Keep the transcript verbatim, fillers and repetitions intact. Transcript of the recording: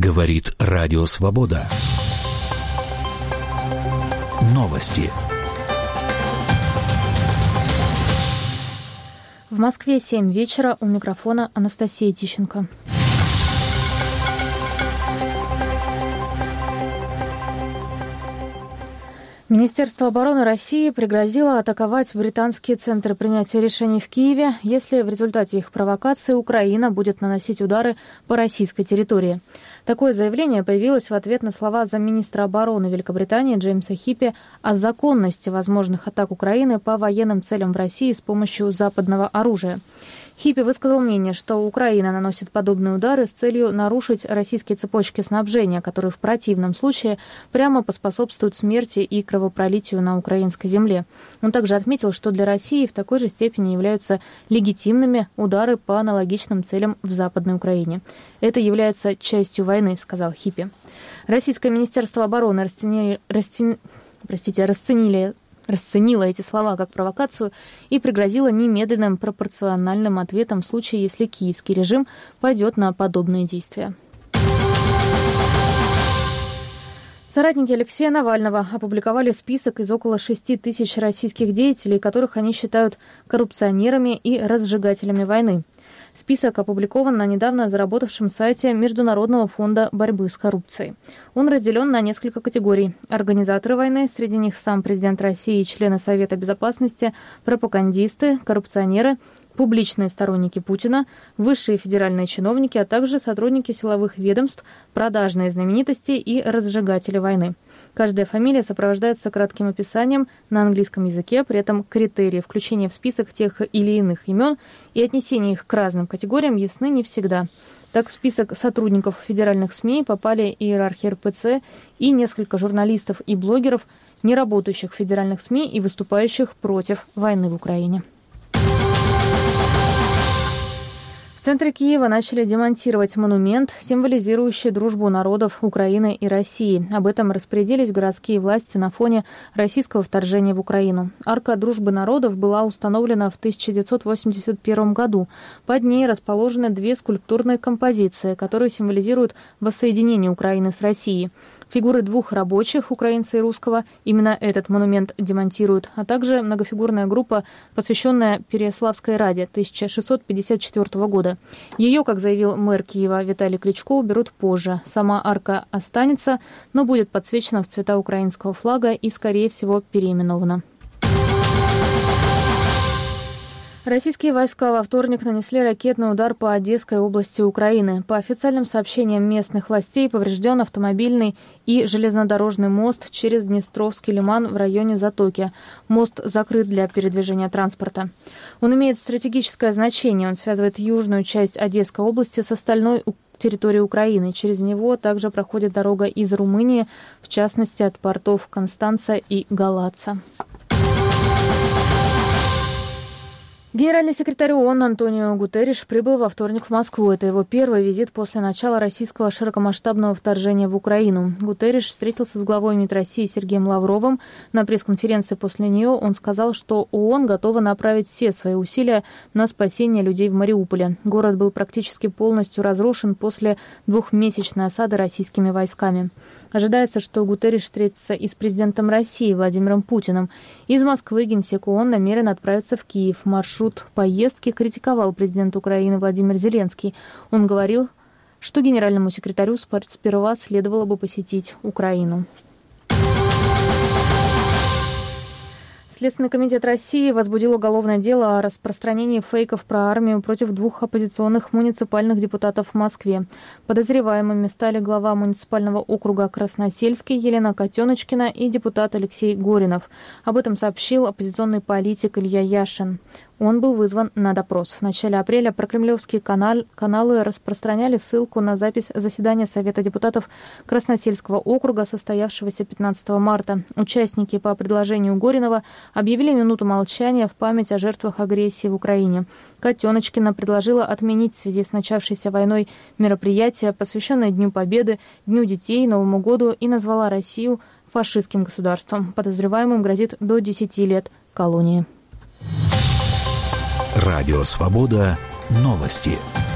Говорит Радио Свобода. Новости. В Москве семь вечера, у микрофона Анастасия Тищенко. Министерство обороны России пригрозило атаковать британские центры принятия решений в Киеве, если в результате их провокации Украина будет наносить удары по российской территории. Такое заявление появилось в ответ на слова замминистра обороны Великобритании Джеймса Хиппи о законности возможных атак Украины по военным целям в России с помощью западного оружия. Хиппи высказал мнение, что Украина наносит подобные удары с целью нарушить российские цепочки снабжения, которые в противном случае прямо поспособствуют смерти и кровопролитию на украинской земле. Он также отметил, что для России в такой же степени являются легитимными удары по аналогичным целям в Западной Украине. Это является частью войны, сказал Хиппи. Российское министерство обороны расценили, расцен... Простите, расценили расценила эти слова как провокацию и пригрозила немедленным пропорциональным ответом в случае, если киевский режим пойдет на подобные действия. Соратники Алексея Навального опубликовали список из около шести тысяч российских деятелей, которых они считают коррупционерами и разжигателями войны. Список опубликован на недавно заработавшем сайте Международного фонда борьбы с коррупцией. Он разделен на несколько категорий. Организаторы войны, среди них сам президент России и члены Совета Безопасности, пропагандисты, коррупционеры, публичные сторонники Путина, высшие федеральные чиновники, а также сотрудники силовых ведомств, продажные знаменитости и разжигатели войны. Каждая фамилия сопровождается кратким описанием на английском языке, при этом критерии включения в список тех или иных имен и отнесения их к разным категориям ясны не всегда. Так в список сотрудников федеральных СМИ попали иерархи эр пэ цэ и несколько журналистов и блогеров, не работающих в федеральных СМИ и выступающих против войны в Украине. В центре Киева начали демонтировать монумент, символизирующий дружбу народов Украины и России. Об этом распорядились городские власти на фоне российского вторжения в Украину. Арка дружбы народов была установлена в тысяча девятьсот восемьдесят первом году. Под ней расположены две скульптурные композиции, которые символизируют воссоединение Украины с Россией. Фигуры двух рабочих, украинца и русского, именно этот монумент демонтируют, а также многофигурная группа, посвященная Переяславской Раде тысяча шестьсот пятьдесят четвёртого года. Ее, как заявил мэр Киева Виталий Кличко, уберут позже. Сама арка останется, но будет подсвечена в цвета украинского флага и, скорее всего, переименована. Российские войска во вторник нанесли ракетный удар по Одесской области Украины. По официальным сообщениям местных властей поврежден автомобильный и железнодорожный мост через Днестровский лиман в районе Затоки. Мост закрыт для передвижения транспорта. Он имеет стратегическое значение. Он связывает южную часть Одесской области с остальной территорией Украины. Через него также проходит дорога из Румынии, в частности от портов Констанца и Галаца. Генеральный секретарь ООН Антонио Гутерриш прибыл во вторник в Москву. Это его первый визит после начала российского широкомасштабного вторжения в Украину. Гутерриш встретился с главой МИД России Сергеем Лавровым. На пресс-конференции после нее он сказал, что ООН готова направить все свои усилия на спасение людей в Мариуполе. Город был практически полностью разрушен после двухмесячной осады российскими войсками. Ожидается, что Гутерриш встретится и с президентом России Владимиром Путиным. Из Москвы генсек ООН намерен отправиться в Киев. Маршрут поездки критиковал президент Украины Владимир Зеленский. Он говорил, что генеральному секретарю сперва следовало бы посетить Украину. Следственный комитет России возбудил уголовное дело о распространении фейков про армию против двух оппозиционных муниципальных депутатов в Москве. Подозреваемыми стали глава муниципального округа Красносельский Елена Котеночкина и депутат Алексей Горинов. Об этом сообщил оппозиционный политик Илья Яшин. Он был вызван на допрос. В начале апреля прокремлевские канал, каналы распространяли ссылку на запись заседания Совета депутатов Красносельского округа, состоявшегося пятнадцатого марта. Участники по предложению Горинова объявили минуту молчания в память о жертвах агрессии в Украине. Котеночкина предложила отменить в связи с начавшейся войной мероприятия, посвященное Дню Победы, Дню детей, Новому году, и назвала Россию фашистским государством. Подозреваемым грозит до десяти лет колонии. Радио «Свобода». Новости.